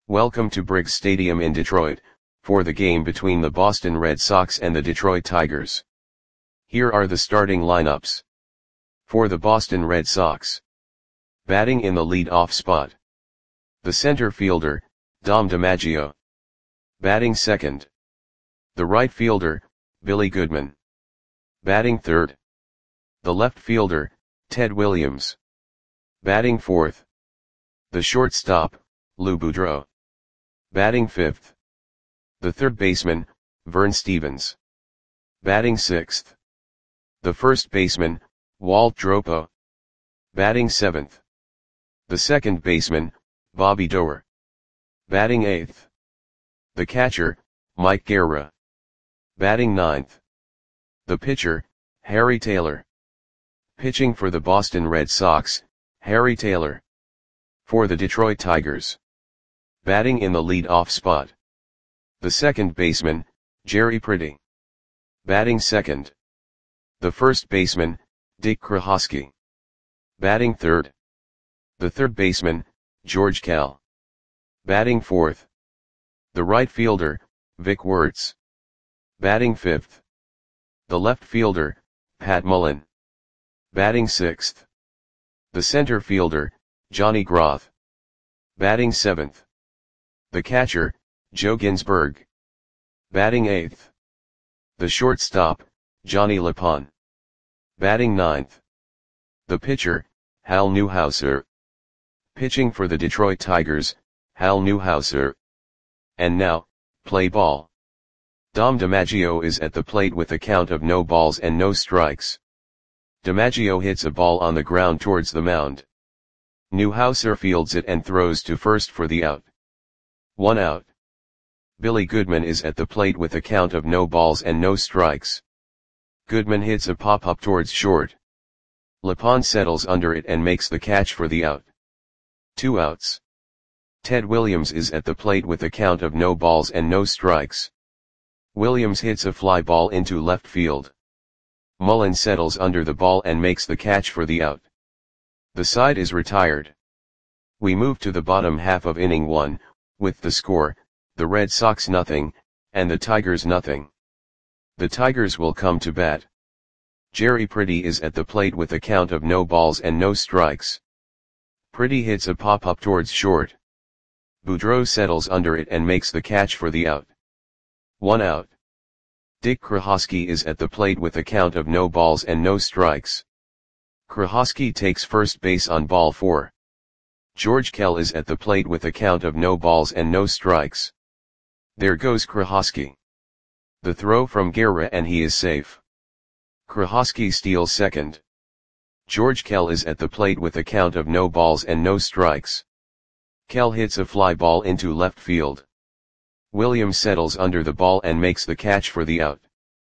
Welcome to Briggs Stadium in Detroit, for the game between the Boston Red Sox and the Detroit Tigers. Here are the starting lineups. For the Boston Red Sox. Batting in the lead-off spot. The center fielder, Dom DiMaggio. Batting second. The right fielder, Billy Goodman. Batting third. The left fielder, Ted Williams. Batting fourth. The shortstop, Lou Boudreau. Batting fifth. The third baseman, Vern Stephens. Batting sixth. The first baseman, Walt Dropo. Batting seventh. The second baseman, Bobby Doerr. Batting eighth. The catcher, Mike Guerra. Batting ninth. The pitcher, Harry Taylor. Pitching for the Boston Red Sox, Harry Taylor. For the Detroit Tigers. Batting in the lead-off spot. The second baseman, Jerry Pretty. Batting second. The first baseman, Dick Krohosky. Batting third. The third baseman, George Kell. Batting fourth. The right fielder, Vic Wertz. Batting fifth. The left fielder, Pat Mullen. Batting sixth. The center fielder, Johnny Groth. Batting seventh. The catcher, Joe Ginsberg. Batting eighth. The shortstop, Johnny LePon. Batting ninth. The pitcher, Hal Newhouser. Pitching for the Detroit Tigers, Hal Newhouser. And now, play ball. Dom DiMaggio is at the plate with a count of no balls and no strikes. DiMaggio hits a ball on the ground towards the mound. Newhouser fields it and throws to first for the out. 1 out. Billy Goodman is at the plate with a count of no balls and no strikes. Goodman hits a pop-up towards short. LePon settles under it and makes the catch for the out. 2 outs. Ted Williams is at the plate with a count of no balls and no strikes. Williams hits a fly ball into left field. Mullen settles under the ball and makes the catch for the out. The side is retired. We move to the bottom half of inning 1, with the score, the Red Sox nothing, and the Tigers nothing. The Tigers will come to bat. Jerry Pretty is at the plate with a count of no balls and no strikes. Pretty hits a pop-up towards short. Boudreau settles under it and makes the catch for the out. 1 out. Dick Krohosky is at the plate with a count of no balls and no strikes. Krohosky takes first base on ball 4. George Kell is at the plate with a count of no balls and no strikes. There goes Krohosky. The throw from Guerra and he is safe. Krohosky steals second. George Kell is at the plate with a count of no balls and no strikes. Kell hits a fly ball into left field. Williams settles under the ball and makes the catch for the out.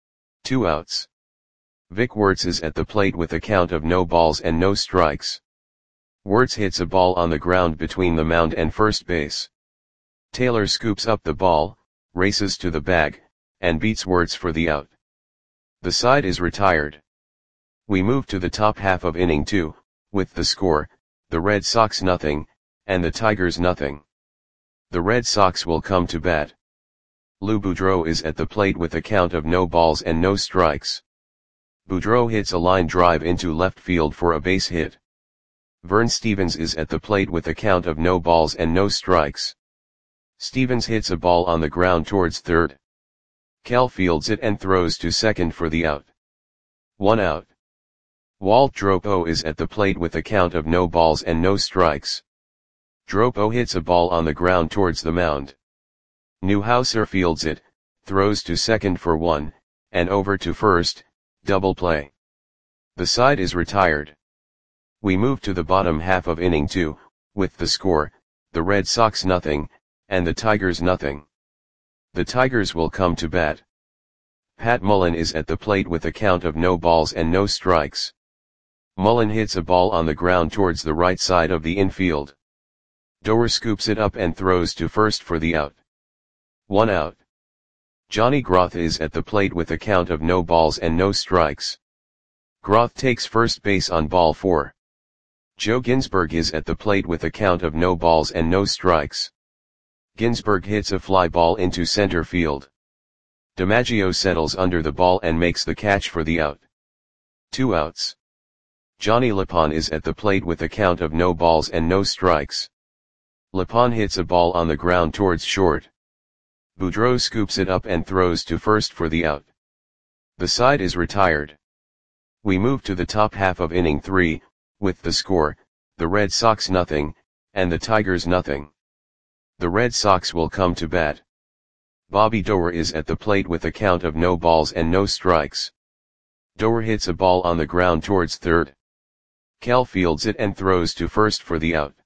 2 outs. Vic Wertz is at the plate with a count of no balls and no strikes. Wertz hits a ball on the ground between the mound and first base. Taylor scoops up the ball, races to the bag, and beats Wertz for the out. The side is retired. We move to the top half of inning 2, with the score, the Red Sox nothing, and the Tigers nothing. The Red Sox will come to bat. Lou Boudreau is at the plate with a count of no balls and no strikes. Boudreau hits a line drive into left field for a base hit. Vern Stephens is at the plate with a count of no balls and no strikes. Stephens hits a ball on the ground towards third. Kell fields it and throws to second for the out. 1 out. Walt Dropo is at the plate with a count of no balls and no strikes. Dropo hits a ball on the ground towards the mound. Newhouser fields it, throws to second for 1, and over to first, double play. The side is retired. We move to the bottom half of inning 2, with the score, the Red Sox nothing, and the Tigers nothing. The Tigers will come to bat. Pat Mullen is at the plate with a count of no balls and no strikes. Mullen hits a ball on the ground towards the right side of the infield. Doerr scoops it up and throws to first for the out. 1 out. Johnny Groth is at the plate with a count of no balls and no strikes. Groth takes first base on ball 4. Joe Ginsberg is at the plate with a count of no balls and no strikes. Ginsberg hits a fly ball into center field. DiMaggio settles under the ball and makes the catch for the out. 2 outs. Johnny Lipan is at the plate with a count of no balls and no strikes. Lipan hits a ball on the ground towards short. Boudreau scoops it up and throws to first for the out. The side is retired. We move to the top half of inning 3, with the score, the Red Sox nothing, and the Tigers nothing. The Red Sox will come to bat. Bobby Doerr is at the plate with a count of no balls and no strikes. Doerr hits a ball on the ground towards third. Kell fields it and throws to first for the out.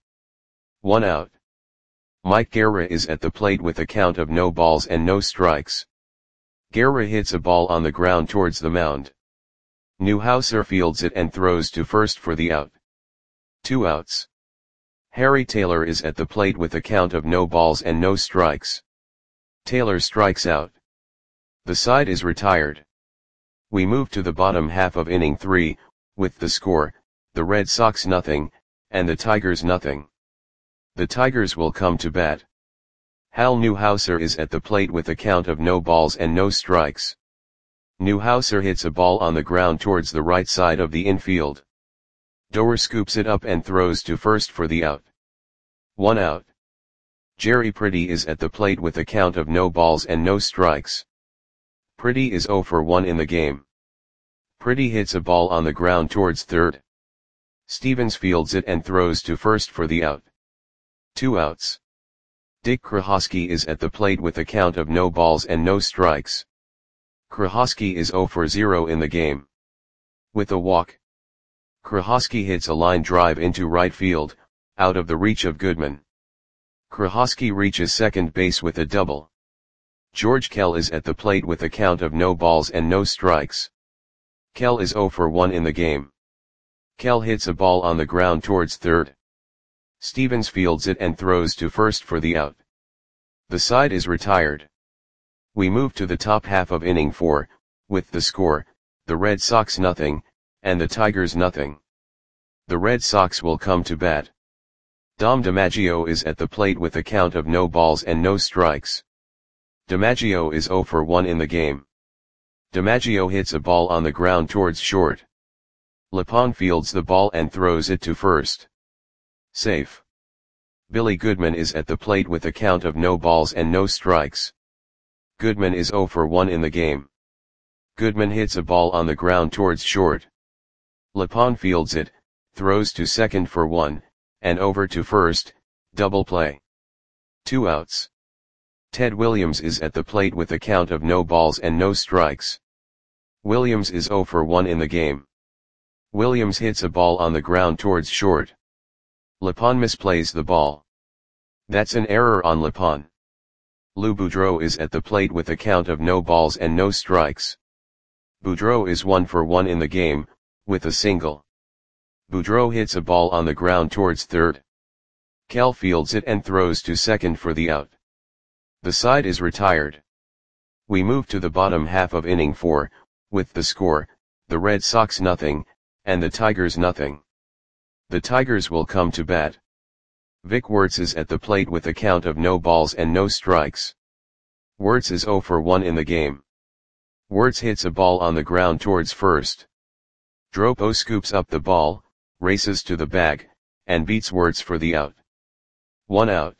1 out. Mike Guerra is at the plate with a count of no balls and no strikes. Guerra hits a ball on the ground towards the mound. Newhouser fields it and throws to first for the out. 2 outs. Harry Taylor is at the plate with a count of no balls and no strikes. Taylor strikes out. The side is retired. We move to the bottom half of inning 3, with the score, the Red Sox nothing, and the Tigers nothing. The Tigers will come to bat. Hal Newhouser is at the plate with a count of no balls and no strikes. Newhouser hits a ball on the ground towards the right side of the infield. Doerr scoops it up and throws to first for the out. 1 out. Jerry Pretty is at the plate with a count of no balls and no strikes. Pretty is 0 for 1 in the game. Pretty hits a ball on the ground towards third. Stevens fields it and throws to first for the out. 2 outs. Dick Krahosky is at the plate with a count of no balls and no strikes. Krahosky is 0 for 0 in the game. With a walk. Krahosky hits a line drive into right field, out of the reach of Goodman. Krahosky reaches second base with a double. George Kell is at the plate with a count of no balls and no strikes. Kell is 0 for 1 in the game. Kell hits a ball on the ground towards third. Stevens fields it and throws to first for the out. The side is retired. We move to the top half of inning 4, with the score, the Red Sox nothing, and the Tigers nothing. The Red Sox will come to bat. Dom DiMaggio is at the plate with a count of no balls and no strikes. DiMaggio is 0 for 1 in the game. DiMaggio hits a ball on the ground towards short. Lipan fields the ball and throws it to first. Safe. Billy Goodman is at the plate with a count of no balls and no strikes. Goodman is 0 for 1 in the game. Goodman hits a ball on the ground towards short. Lipan fields it, throws to second for 1, and over to first, double play. 2 outs. Ted Williams is at the plate with a count of no balls and no strikes. Williams is 0 for 1 in the game. Williams hits a ball on the ground towards short. Lipan misplays the ball. That's an error on Lipan. Lou Boudreau is at the plate with a count of no balls and no strikes. Boudreau is 1 for 1 in the game, with a single. Boudreau hits a ball on the ground towards third. Kell fields it and throws to second for the out. The side is retired. We move to the bottom half of inning 4, with the score, the Red Sox nothing, and the Tigers nothing. The Tigers will come to bat. Vic Wertz is at the plate with a count of no balls and no strikes. Wertz is 0 for 1 in the game. Wertz hits a ball on the ground towards first. Dropo scoops up the ball, races to the bag, and beats Wertz for the out. 1 out.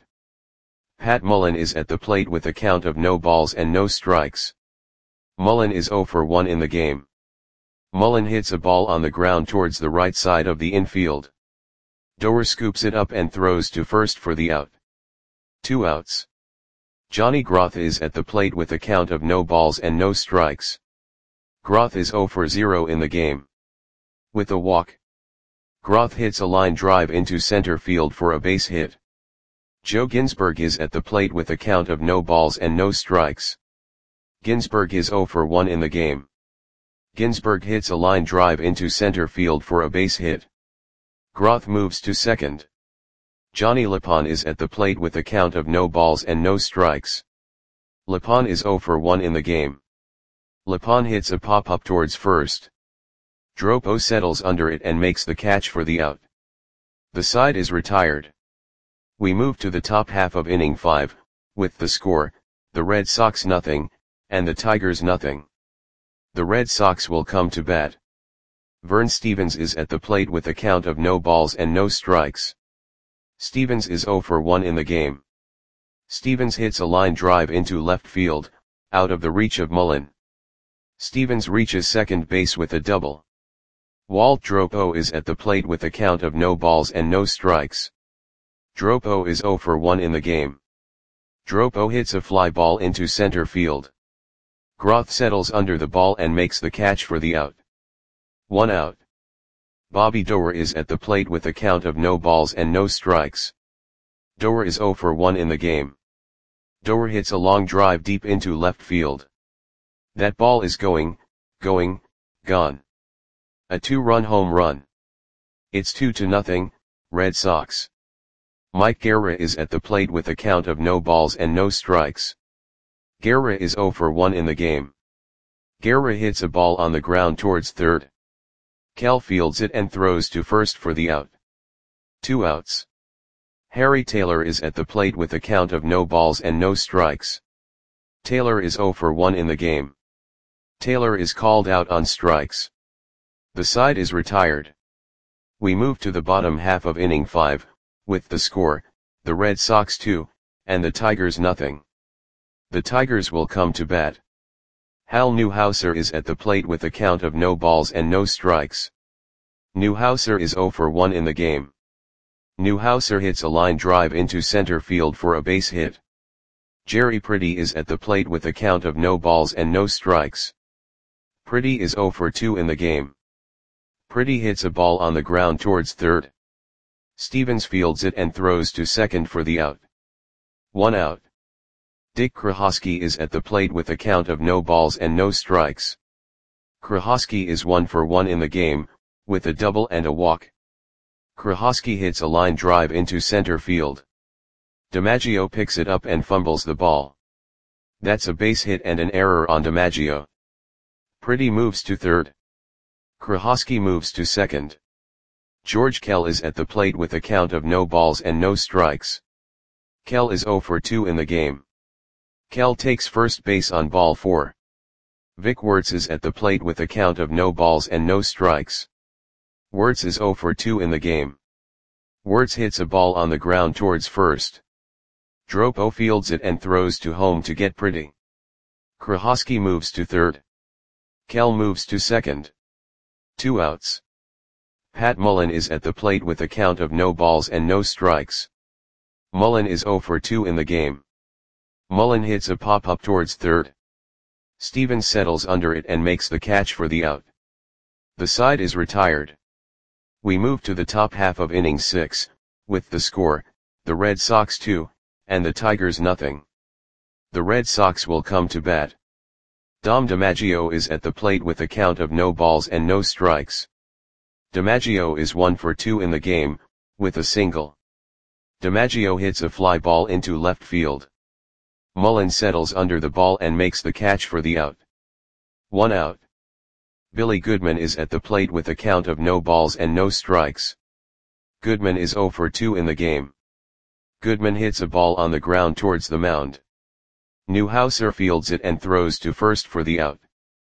Pat Mullen is at the plate with a count of no balls and no strikes. Mullen is 0 for 1 in the game. Mullen hits a ball on the ground towards the right side of the infield. Doerr scoops it up and throws to first for the out. 2 outs. Johnny Groth is at the plate with a count of no balls and no strikes. Groth is 0 for 0 in the game. With a walk. Groth hits a line drive into center field for a base hit. Joe Ginsberg is at the plate with a count of no balls and no strikes. Ginsberg is 0 for 1 in the game. Ginsberg hits a line drive into center field for a base hit. Groth moves to second. Johnny Lipan is at the plate with a count of no balls and no strikes. Lipan is 0 for 1 in the game. Lipan hits a pop-up towards first. Dropo settles under it and makes the catch for the out. The side is retired. We move to the top half of inning 5, with the score, the Red Sox nothing, and the Tigers nothing. The Red Sox will come to bat. Vern Stephens is at the plate with a count of no balls and no strikes. Stephens is 0 for 1 in the game. Stephens hits a line drive into left field, out of the reach of Mullen. Stephens reaches second base with a double. Walt Dropo is at the plate with a count of no balls and no strikes. Dropo is 0 for 1 in the game. Dropo hits a fly ball into center field. Groth settles under the ball and makes the catch for the out. 1 out. Bobby Doerr is at the plate with a count of no balls and no strikes. Doerr is 0 for 1 in the game. Doerr hits a long drive deep into left field. That ball is gone. A 2-run home run. It's 2-0, Red Sox. Mike Guerra is at the plate with a count of no balls and no strikes. Guerra is 0 for 1 in the game. Guerra hits a ball on the ground towards third. Kell fields it and throws to first for the out. 2 outs. Harry Taylor is at the plate with a count of no balls and no strikes. Taylor is 0 for 1 in the game. Taylor is called out on strikes. The side is retired. We move to the bottom half of inning 5, with the score, the Red Sox 2, and the Tigers nothing. The Tigers will come to bat. Hal Newhouser is at the plate with a count of no balls and no strikes. Newhouser is 0 for 1 in the game. Newhouser hits a line drive into center field for a base hit. Jerry Pretty is at the plate with a count of no balls and no strikes. Pretty is 0 for 2 in the game. Pretty hits a ball on the ground towards third. Stephens fields it and throws to second for the out. 1 out. Dick Krahosky is at the plate with a count of no balls and no strikes. Krahosky is 1 for 1 in the game, with a double and a walk. Krahosky hits a line drive into center field. DiMaggio picks it up and fumbles the ball. That's a base hit and an error on DiMaggio. Pretty moves to third. Krahosky moves to second. George Kell is at the plate with a count of no balls and no strikes. Kell is 0 for 2 in the game. Kell takes first base on ball 4. Vic Wertz is at the plate with a count of no balls and no strikes. Wertz is 0 for 2 in the game. Wertz hits a ball on the ground towards first. Dropo fields it and throws to home to get Pretty. Krahosky moves to third. Kell moves to second. 2 outs. Pat Mullen is at the plate with a count of no balls and no strikes. Mullen is 0 for 2 in the game. Mullen hits a pop-up towards third. Stephens settles under it and makes the catch for the out. The side is retired. We move to the top half of inning 6, with the score, the Red Sox 2, and the Tigers nothing. The Red Sox will come to bat. Dom DiMaggio is at the plate with a count of no balls and no strikes. DiMaggio is 1 for 2 in the game, with a single. DiMaggio hits a fly ball into left field. Mullen settles under the ball and makes the catch for the out. 1 out. Billy Goodman is at the plate with a count of no balls and no strikes. Goodman is 0 for 2 in the game. Goodman hits a ball on the ground towards the mound. Newhouser fields it and throws to first for the out.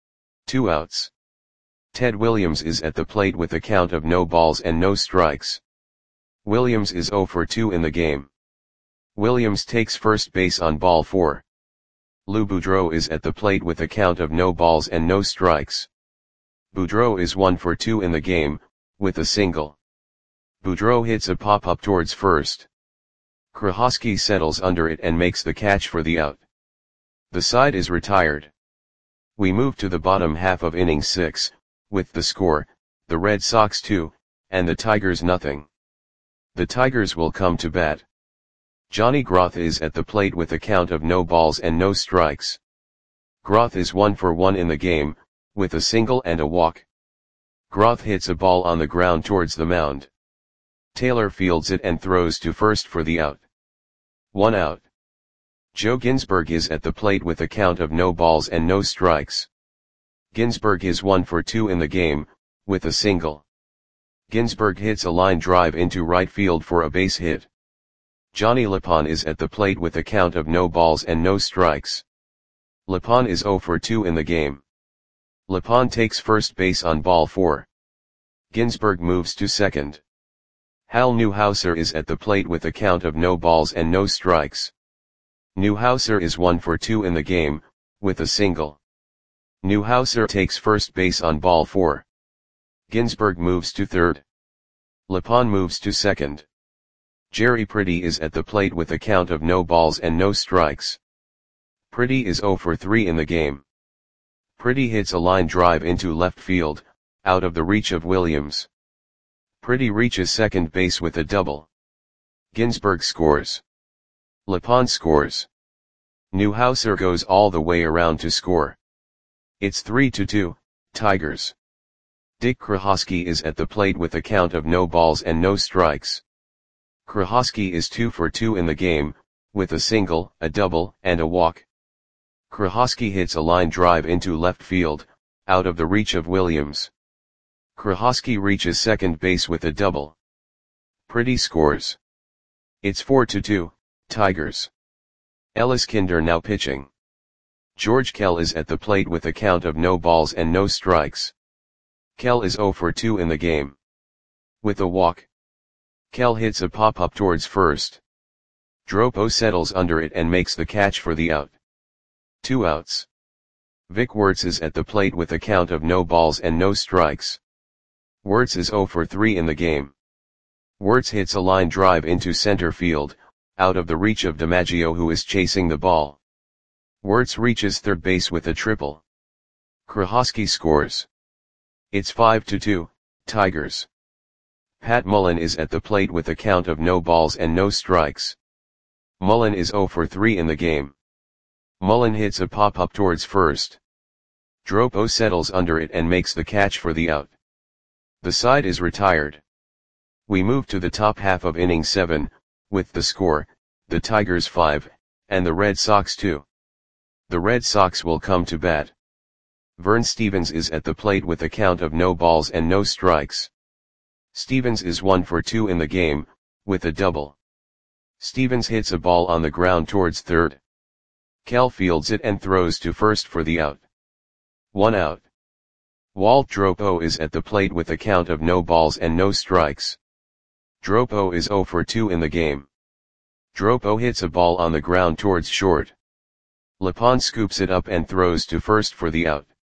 2 outs. Ted Williams is at the plate with a count of no balls and no strikes. Williams is 0 for 2 in the game. Williams takes first base on ball 4. Lou Boudreau is at the plate with a count of no balls and no strikes. Boudreau is 1 for 2 in the game, with a single. Boudreau hits a pop-up towards first. Krahosky settles under it and makes the catch for the out. The side is retired. We move to the bottom half of inning 6, with the score, the Red Sox 2, and the Tigers nothing. The Tigers will come to bat. Johnny Groth is at the plate with a count of no balls and no strikes. Groth is 1 for 1 in the game, with a single and a walk. Groth hits a ball on the ground towards the mound. Taylor fields it and throws to first for the out. 1 out. Joe Ginsberg is at the plate with a count of no balls and no strikes. Ginsberg is 1 for 2 in the game, with a single. Ginsberg hits a line drive into right field for a base hit. Johnny Lepon is at the plate with a count of no balls and no strikes. Lepon is 0 for 2 in the game. Lepon takes first base on ball 4. Ginsburg moves to second. Hal Newhouser is at the plate with a count of no balls and no strikes. Newhouser is 1 for 2 in the game, with a single. Newhouser takes first base on ball 4. Ginsburg moves to third. Lepon moves to second. Jerry Pretty is at the plate with a count of no balls and no strikes. Pretty is 0 for 3 in the game. Pretty hits a line drive into left field, out of the reach of Williams. Pretty reaches second base with a double. Ginsburg scores. Lepon scores. Newhouser goes all the way around to score. It's 3-2, Tigers. Dick Krahosky is at the plate with a count of no balls and no strikes. Krahosky is 2 for 2 in the game, with a single, a double, and a walk. Krahosky hits a line drive into left field, out of the reach of Williams. Krahosky reaches second base with a double. Pretty scores. It's 4-2, Tigers. Ellis Kinder now pitching. George Kell is at the plate with a count of no balls and no strikes. Kell is 0 for 2 in the game. With a walk. Kell hits a pop-up towards first. Dropo settles under it and makes the catch for the out. 2 outs. Vic Wertz is at the plate with a count of no balls and no strikes. Wertz is 0 for 3 in the game. Wertz hits a line drive into center field, out of the reach of DiMaggio who is chasing the ball. Wertz reaches third base with a triple. Krahosky scores. It's 5-2, Tigers. Pat Mullen is at the plate with a count of no balls and no strikes. Mullen is 0 for 3 in the game. Mullen hits a pop-up towards first. Dropo settles under it and makes the catch for the out. The side is retired. We move to the top half of inning 7, with the score, the Tigers 5, and the Red Sox 2. The Red Sox will come to bat. Vern Stevens is at the plate with a count of no balls and no strikes. Stevens is 1 for 2 in the game, with a double. Stevens hits a ball on the ground towards third. Kell fields it and throws to first for the out. 1 out. Walt Dropo is at the plate with a count of no balls and no strikes. Dropo is 0 for 2 in the game. Dropo hits a ball on the ground towards short. Lepon scoops it up and throws to first for the out.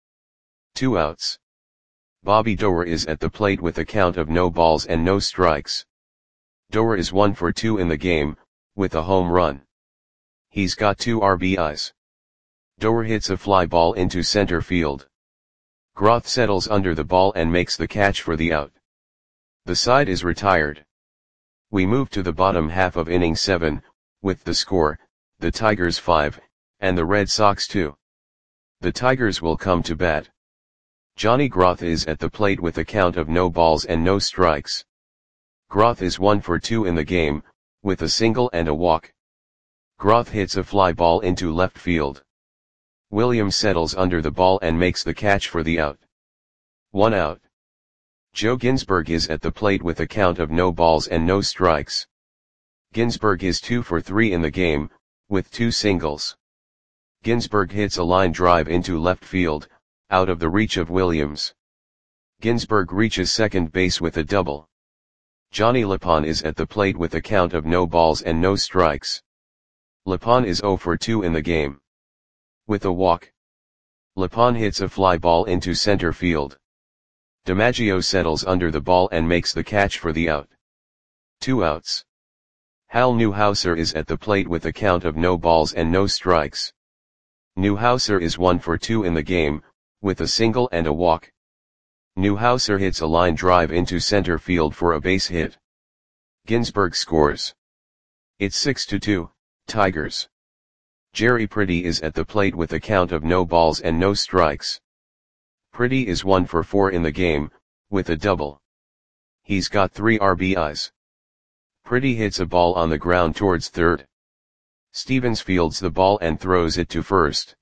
2 outs. Bobby Doerr is at the plate with a count of no balls and no strikes. Doerr is 1 for 2 in the game, with a home run. He's got 2 RBIs. Doerr hits a fly ball into center field. Groth settles under the ball and makes the catch for the out. The side is retired. We move to the bottom half of inning 7, with the score, the Tigers 5, and the Red Sox 2. The Tigers will come to bat. Johnny Groth is at the plate with a count of no balls and no strikes. Groth is 1 for 2 in the game, with a single and a walk. Groth hits a fly ball into left field. Williams settles under the ball and makes the catch for the out. 1 out. Joe Ginsburg is at the plate with a count of no balls and no strikes. Ginsburg is 2 for 3 in the game, with 2 singles. Ginsburg hits a line drive into left field, out of the reach of Williams. Ginsburg reaches second base with a double. Johnny Lepon is at the plate with a count of no balls and no strikes. Lepon is 0 for 2 in the game. With a walk. Lepon hits a fly ball into center field. DiMaggio settles under the ball and makes the catch for the out. 2 outs. Hal Newhouser is at the plate with a count of no balls and no strikes. Newhouser is 1 for 2 in the game, with a single and a walk. Newhouser hits a line drive into center field for a base hit. Ginsburg scores. It's 6-2, Tigers. Jerry Pretty is at the plate with a count of no balls and no strikes. Pretty is 1 for 4 in the game, with a double. He's got 3 RBIs. Pretty hits a ball on the ground towards third. Stevens fields the ball and throws it to first.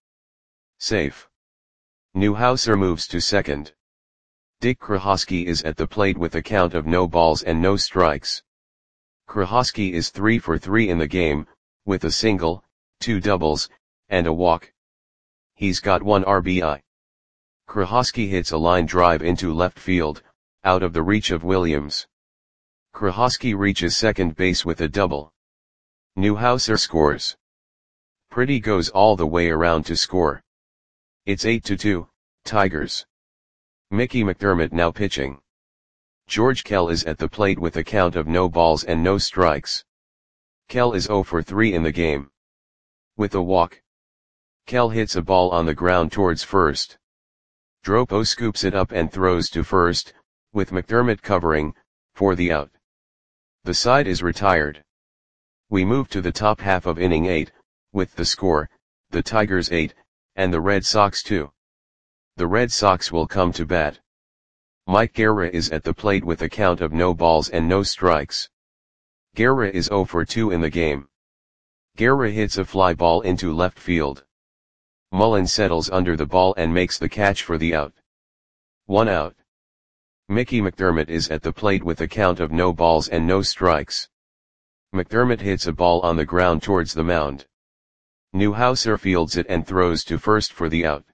Safe. Newhouser moves to second. Dick Krahosky is at the plate with a count of no balls and no strikes. Krahosky is 3 for 3 in the game, with a single, 2 doubles, and a walk. He's got 1 RBI. Krahosky hits a line drive into left field, out of the reach of Williams. Krahosky reaches second base with a double. Neuhauser scores. Pretty goes all the way around to score. It's 8-2, Tigers. Mickey McDermott now pitching. George Kell is at the plate with a count of no balls and no strikes. Kell is 0 for 3 in the game. With a walk. Kell hits a ball on the ground towards first. Dropo scoops it up and throws to first, with McDermott covering, for the out. The side is retired. We move to the top half of inning 8, with the score, the Tigers 8, and the Red Sox 2. The Red Sox will come to bat. Mike Guerra is at the plate with a count of no balls and no strikes. Guerra is 0 for 2 in the game. Guerra hits a fly ball into left field. Mullen settles under the ball and makes the catch for the out. 1 out. Mickey McDermott is at the plate with a count of no balls and no strikes. McDermott hits a ball on the ground towards the mound. Neuhauser fields it and throws to first for the out.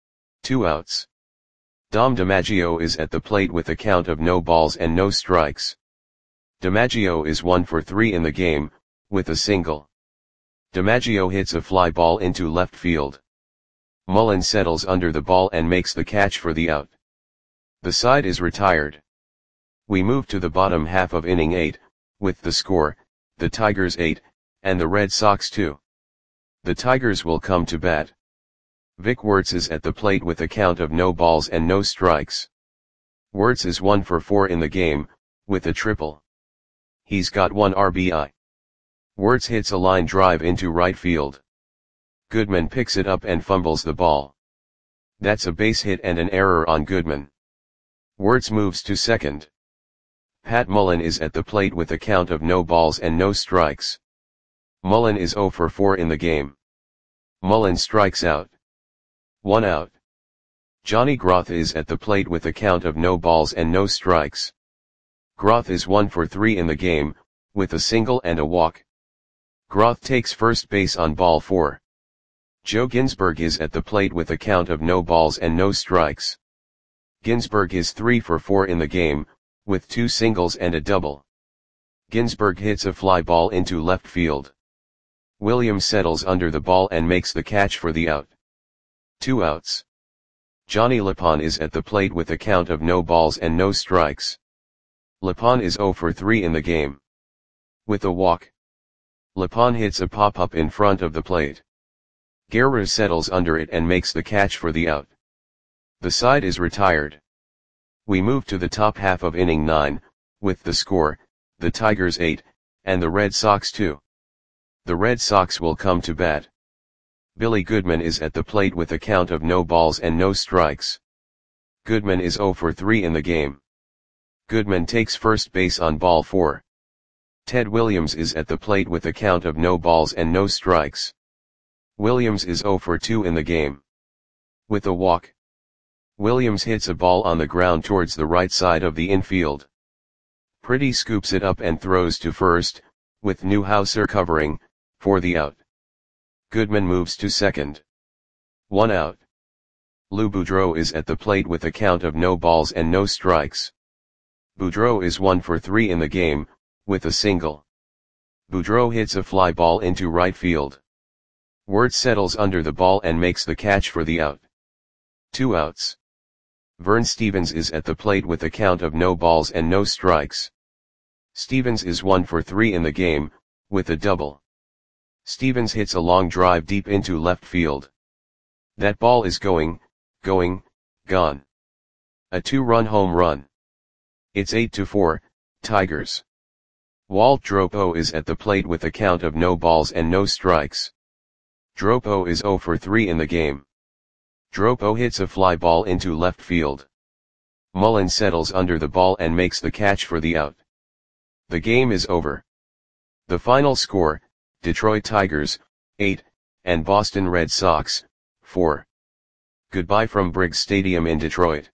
2 outs. Dom DiMaggio is at the plate with a count of no balls and no strikes. DiMaggio is 1 for 3 in the game, with a single. DiMaggio hits a fly ball into left field. Mullen settles under the ball and makes the catch for the out. The side is retired. We move to the bottom half of inning 8, with the score, the Tigers 8, and the Red Sox 2. The Tigers will come to bat. Vic Wertz is at the plate with a count of no balls and no strikes. Wertz is 1 for 4 in the game, with a triple. He's got 1 RBI. Wertz hits a line drive into right field. Goodman picks it up and fumbles the ball. That's a base hit and an error on Goodman. Wertz moves to second. Pat Mullen is at the plate with a count of no balls and no strikes. Mullen is 0 for 4 in the game. Mullen strikes out. 1 out. Johnny Groth is at the plate with a count of no balls and no strikes. Groth is 1 for 3 in the game, with a single and a walk. Groth takes first base on ball 4. Joe Ginsberg is at the plate with a count of no balls and no strikes. Ginsberg is 3 for 4 in the game, with 2 singles and a double. Ginsberg hits a fly ball into left field. Williams settles under the ball and makes the catch for the out. 2 outs. Johnny Lapon is at the plate with a count of no balls and no strikes. Lapon is 0 for 3 in the game. With a walk. Lapon hits a pop-up in front of the plate. Guerra settles under it and makes the catch for the out. The side is retired. We move to the top half of inning 9, with the score, the Tigers 8, and the Red Sox 2. The Red Sox will come to bat. Billy Goodman is at the plate with a count of no balls and no strikes. Goodman is 0 for 3 in the game. Goodman takes first base on ball 4. Ted Williams is at the plate with a count of no balls and no strikes. Williams is 0 for 2 in the game. With a walk. Williams hits a ball on the ground towards the right side of the infield. Pretty scoops it up and throws to first, with Neuhauser covering, for the out. Goodman moves to second. 1 out. Lou Boudreau is at the plate with a count of no balls and no strikes. Boudreau is 1 for 3 in the game, with a single. Boudreau hits a fly ball into right field. Wertz settles under the ball and makes the catch for the out. 2 outs. Vern Stevens is at the plate with a count of no balls and no strikes. Stevens is 1 for 3 in the game, with a double. Stevens hits a long drive deep into left field. That ball is gone. A 2-run home run. It's 8-4, Tigers. Walt Dropo is at the plate with a count of no balls and no strikes. Dropo is 0 for 3 in the game. Dropo hits a fly ball into left field. Mullen settles under the ball and makes the catch for the out. The game is over. The final score, Detroit Tigers, 8, and Boston Red Sox, 4. Goodbye from Briggs Stadium in Detroit.